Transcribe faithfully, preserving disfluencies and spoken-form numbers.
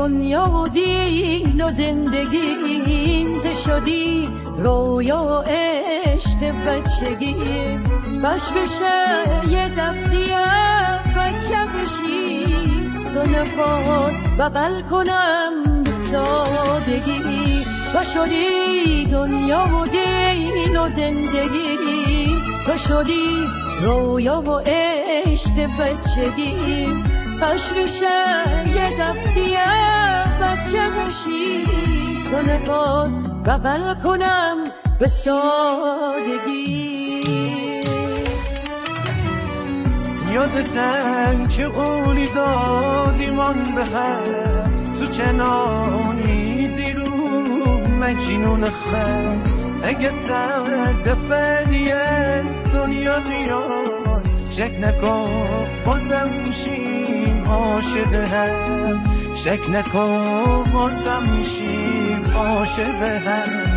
دنیا و دین و زندگیم ته شدی رویا و عشق بچگیم باش بشه یه دفتیم بچه بشی دو نفس بغل کنم به سادگی تو شدی دنیا و دین و زندگی تو شدی رویا و عشق بچگیم باش بشه یه دفتیم بچه بشی دو نفس بغل کنم به سادگی یادتن که قولی دادیمان به هم تو چنانی زیرو مجنون خم اگه سر فدیه دنیا بیاد شک نکن بازم میشیم عاشق هم شک نکن بازم میشیم عاشق هم